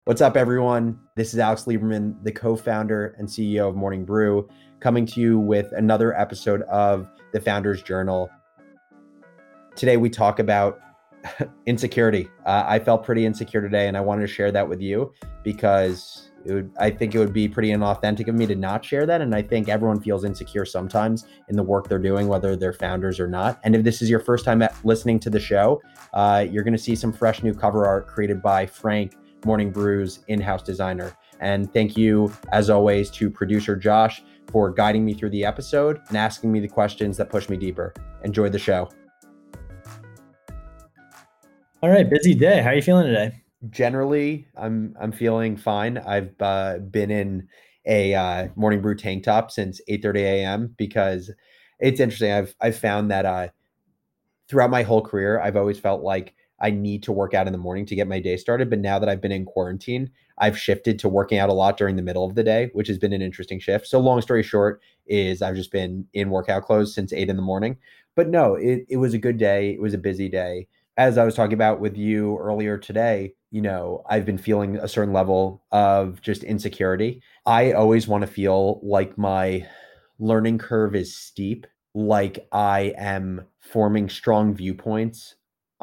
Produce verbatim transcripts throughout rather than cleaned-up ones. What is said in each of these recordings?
What's up, everyone? This is Alex Lieberman, the co-founder and C E O of Morning Brew, coming to you with another episode of the Founder's Journal. Today, we talk about insecurity. Uh, I felt pretty insecure today, and I wanted to share that with you because it would, I think it would be pretty inauthentic of me to not share that. And I think everyone feels insecure sometimes in the work they're doing, whether they're founders or not. And if this is your first time listening to the show, uh, you're going to see some fresh new cover art created by Frank, Morning Brew's in-house designer. And thank you, as always, to producer Josh for guiding me through the episode and asking me the questions that push me deeper. Enjoy the show. All right, busy day. How are you feeling today? Generally, I'm I'm feeling fine. I've uh, been in a uh, Morning Brew tank top since eight thirty a.m. because it's interesting. I've I've found that uh, throughout my whole career, I've always felt like I need to work out in the morning to get my day started. But now that I've been in quarantine, I've shifted to working out a lot during the middle of the day, which has been an interesting shift. So long story short is I've just been in workout clothes since eight in the morning. But no, it, it was a good day. It was a busy day. As I was talking about with you earlier today, you know, I've been feeling a certain level of just insecurity. I always want to feel like my learning curve is steep, like I am forming strong viewpoints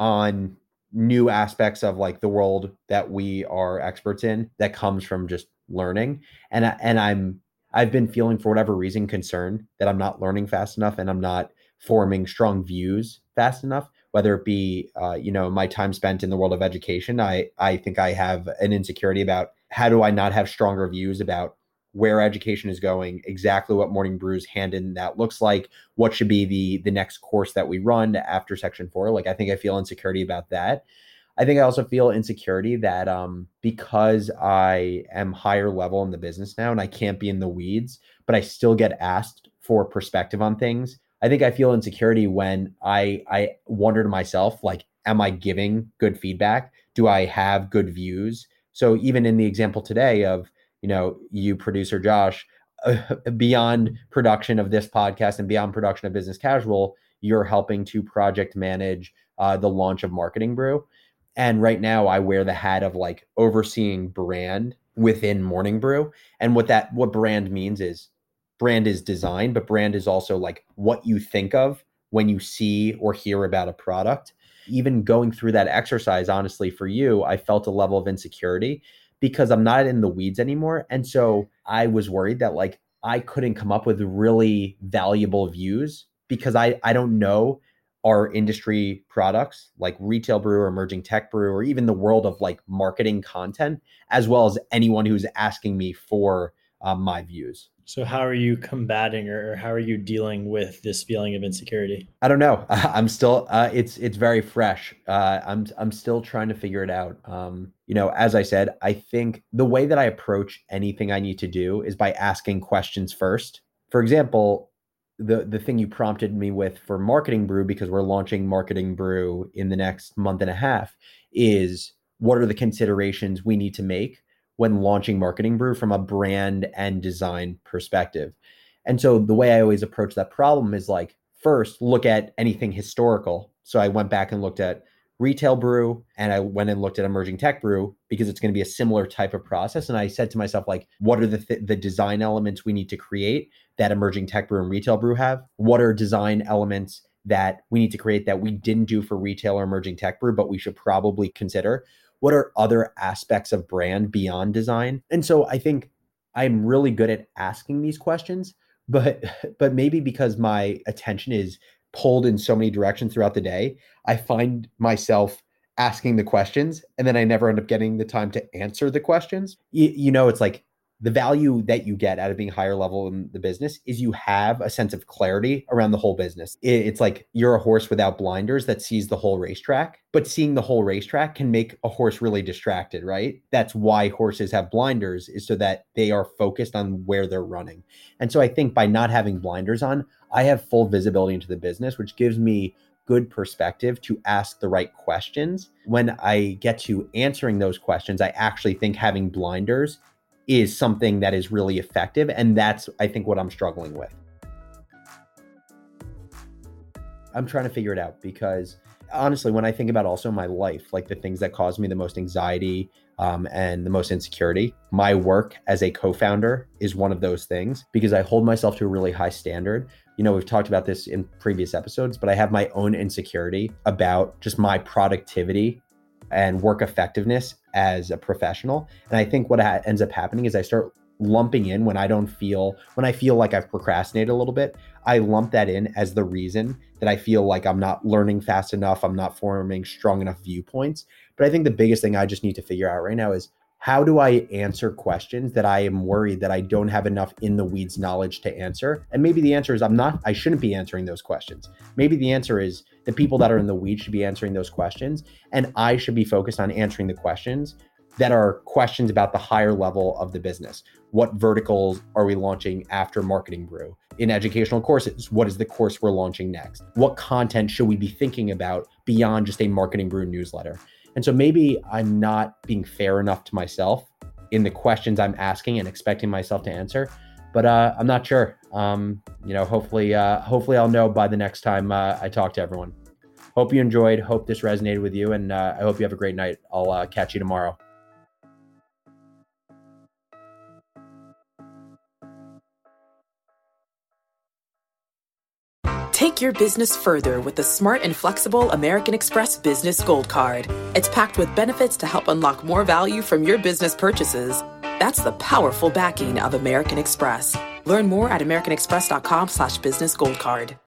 on new aspects of like the world that we are experts in that comes from just learning. And I, and I'm I've been feeling for whatever reason concerned that I'm not learning fast enough and I'm not forming strong views fast enough, whether it be uh, you know, my time spent in the world of education. I I think I have an insecurity about how do I not have stronger views about where education is going, exactly what Morning Brew's hand in that looks like, what should be the the next course that we run after Section Four. Like I think I feel insecurity about that. I think I also feel insecurity that um, because I am higher level in the business now and I can't be in the weeds, but I still get asked for perspective on things. I think I feel insecurity when I I wonder to myself, like, am I giving good feedback? Do I have good views? So even in the example today of, you know, you producer Josh, uh, beyond production of this podcast and beyond production of Business Casual, you're helping to project manage uh, the launch of Marketing Brew. And right now I wear the hat of like overseeing brand within Morning Brew. And what that what brand means is brand is design, but brand is also like what you think of when you see or hear about a product. Even going through that exercise, honestly, for you, I felt a level of insecurity because I'm not in the weeds anymore. And so I was worried that like I couldn't come up with really valuable views because I I don't know our industry products like retail brew or emerging tech brew or even the world of like marketing content, as well as anyone who's asking me for um, my views. So, how are you combating or how are you dealing with this feeling of insecurity? I don't know. I'm still uh, it's it's very fresh. Uh, I'm I'm still trying to figure it out. Um, you know, as I said, I think the way that I approach anything I need to do is by asking questions first. For example, the the thing you prompted me with for Marketing Brew, because we're launching Marketing Brew in the next month and a half, is what are the considerations we need to make when launching Marketing Brew from a brand and design perspective. And so the way I always approach that problem is like, first, look at anything historical. So I went back and looked at retail brew and I went and looked at emerging tech brew because it's going to be a similar type of process. And I said to myself, like, what are the, th- the design elements we need to create that emerging tech brew and retail brew have? What are design elements that we need to create that we didn't do for retail or emerging tech brew, but we should probably consider? What are other aspects of brand beyond design? And so I think I'm really good at asking these questions, but but maybe because my attention is pulled in so many directions throughout the day, I find myself asking the questions and then I never end up getting the time to answer the questions. You, you know, it's like the value that you get out of being higher level in the business is you have a sense of clarity around the whole business. It, it's like you're a horse without blinders that sees the whole racetrack, but seeing the whole racetrack can make a horse really distracted, right? That's why horses have blinders, is so that they are focused on where they're running. And so I think by not having blinders on, I have full visibility into the business, which gives me good perspective to ask the right questions. When I get to answering those questions, I actually think having blinders is something that is really effective. And that's, I think, what I'm struggling with. I'm trying to figure it out because honestly, when I think about also my life, like the things that cause me the most anxiety, um, and the most insecurity. My work as a co-founder is one of those things because I hold myself to a really high standard. You know, we've talked about this in previous episodes, but I have my own insecurity about just my productivity and work effectiveness as a professional. And I think what ha- ends up happening is I start lumping in when I don't feel, when I feel like I've procrastinated a little bit, I lump that in as the reason that I feel like I'm not learning fast enough, I'm not forming strong enough viewpoints. But I think the biggest thing I just need to figure out right now is how do I answer questions that I am worried that I don't have enough in the weeds knowledge to answer? And maybe the answer is I'm not, I shouldn't be answering those questions. Maybe the answer is the people that are in the weeds should be answering those questions. And I should be focused on answering the questions that are questions about the higher level of the business. What verticals are we launching after Marketing Brew? In educational courses, what is the course we're launching next? What content should we be thinking about beyond just a Marketing Brew newsletter? And so maybe I'm not being fair enough to myself in the questions I'm asking and expecting myself to answer, but uh, I'm not sure. Um, you know, hopefully, uh, hopefully I'll know by the next time uh, I talk to everyone. Hope you enjoyed. Hope this resonated with you, and uh, I hope you have a great night. I'll uh, catch you tomorrow. Take your business further with the smart and flexible American Express Business Gold Card. It's packed with benefits to help unlock more value from your business purchases. That's the powerful backing of American Express. Learn more at americanexpress.com slash business gold card.